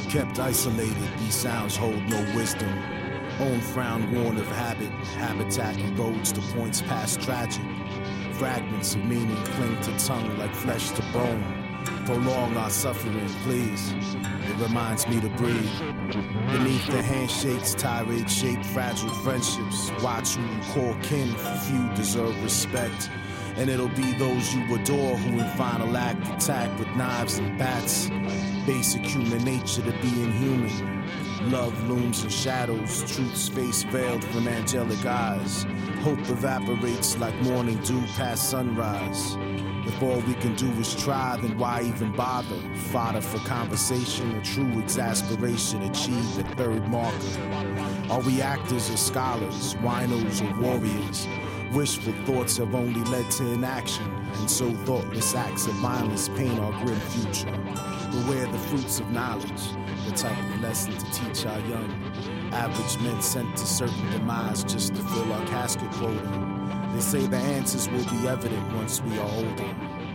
Kept isolated, these sounds hold no wisdom. Own frown worn of habit, habitat erodes to points past tragic. Fragments of meaning cling to tongue like flesh to bone. Prolong our suffering, please. It reminds me to breathe. Beneath the handshakes, tirade shape fragile friendships. Watch who you call kin, few deserve respect. And it'll be those you adore who in final act attack with knives and bats. Basic human nature to being human. Love looms in shadows, truth's face veiled from angelic eyes. Hope evaporates like morning dew past sunrise. If all we can do is try, then why even bother? Fodder for conversation, a true exasperation, achieve the third marker. Are we actors or scholars, winos or warriors? Wishful thoughts have only led to inaction, and so thoughtless acts of violence paint our grim future. Beware the fruits of knowledge, the type of lesson to teach our young. Average men sent to certain demise just to fill our casket quota. They say the answers will be evident once we are older.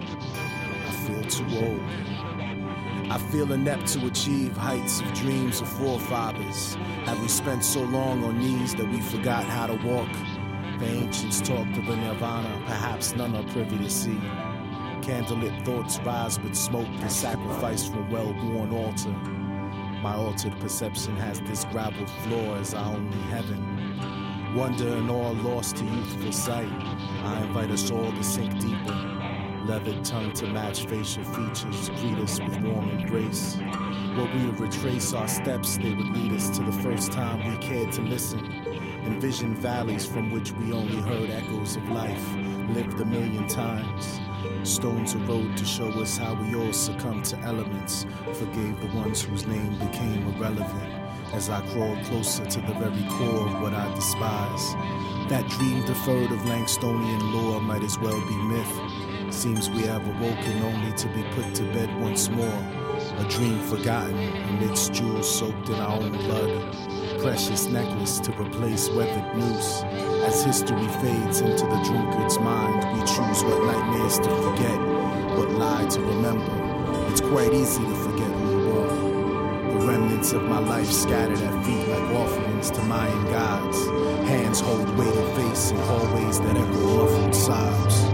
I feel too old. I feel inept to achieve heights of dreams of forefathers. Have we spent so long on knees that we forgot how to walk? The ancients talked of a nirvana, perhaps none are privy to see. Candlelit thoughts rise with smoke and sacrifice from a well-worn altar. My altered perception has this gravel floor as our only heaven. Wonder and awe lost to youthful sight. I invite us all to sink deeper. Leathered tongue to match facial features, greet us with warm embrace. Where we would retrace our steps, they would lead us to the first time we cared to listen. Envision valleys from which we only heard echoes of life, lived a million times. Stones erode to show us how we all succumbed to elements, forgave the ones whose name became irrelevant. As I crawl closer to the very core of what I despise. That dream deferred of Langstonian lore might as well be myth. Seems we have awoken only to be put to bed once more. A dream forgotten amidst jewels soaked in our own blood. Precious necklace to replace weathered noose. As history fades into the drunkard's mind, we choose what nightmares to forget, what lie to remember. It's quite easy to forget who we were. The remnants of my life scattered at feet like offerings to Mayan gods. Hands hold weighted face in hallways that echo muffled sobs.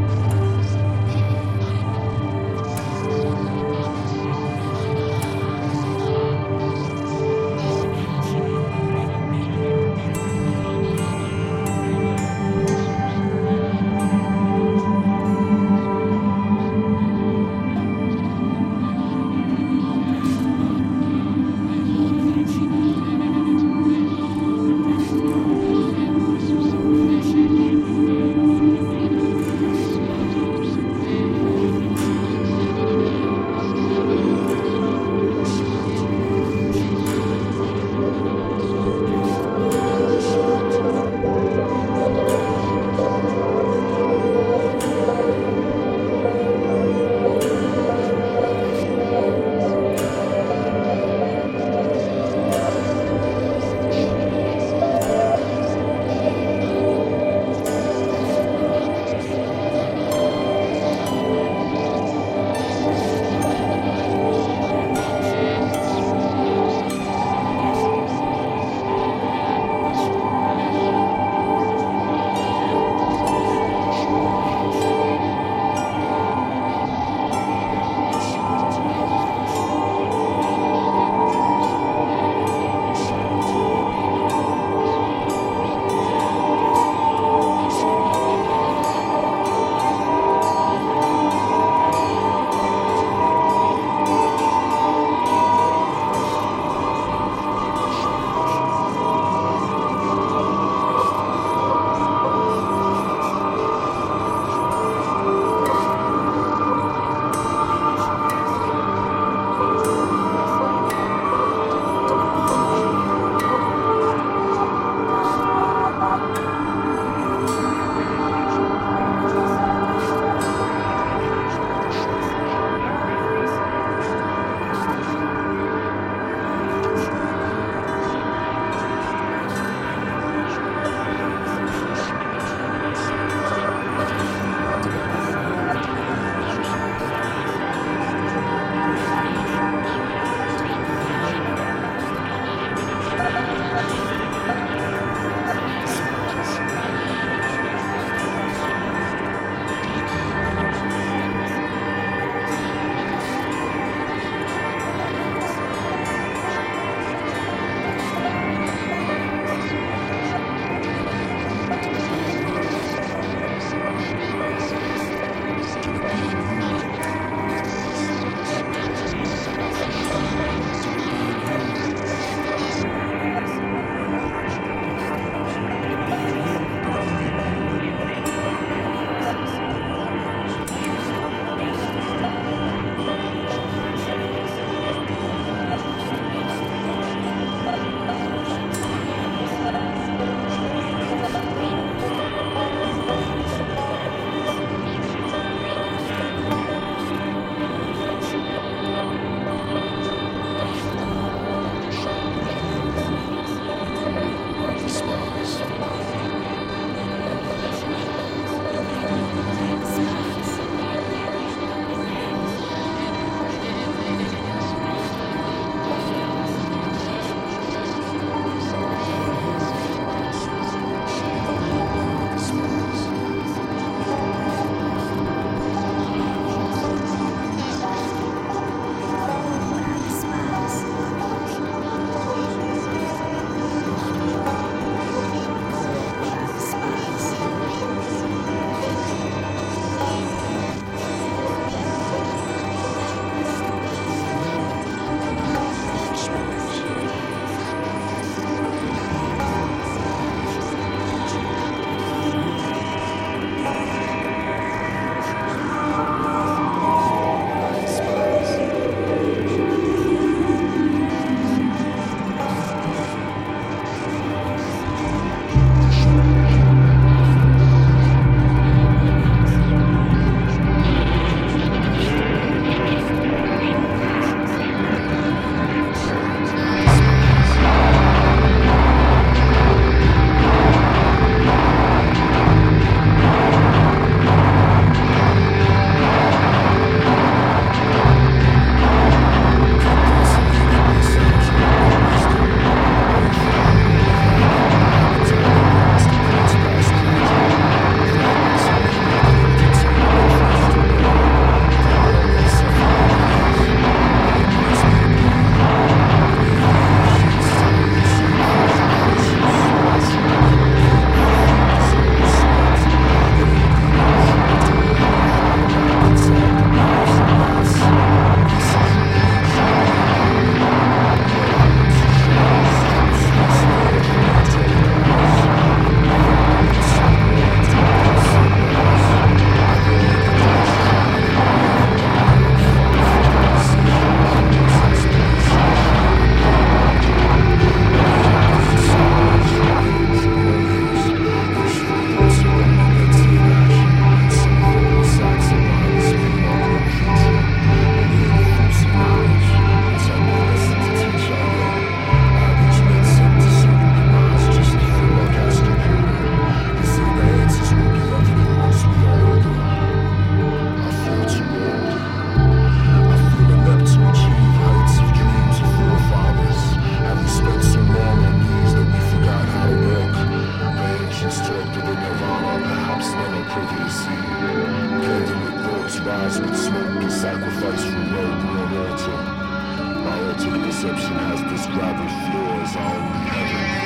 gravel floors are only heaven.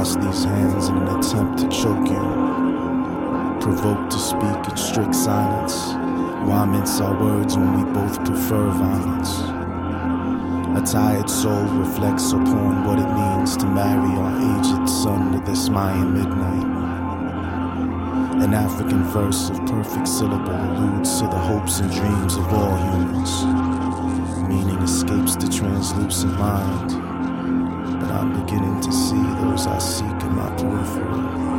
clasp these hands in an attempt to choke you, provoke to speak in strict silence. Why mince our words when we both prefer violence? A tired soul reflects upon what it means to marry our aged son to this Mayan midnight. An African verse of perfect syllable alludes to the hopes and dreams of all humans. Meaning escapes the translucent mind, but I'm beginning to see those I seek in my periphery.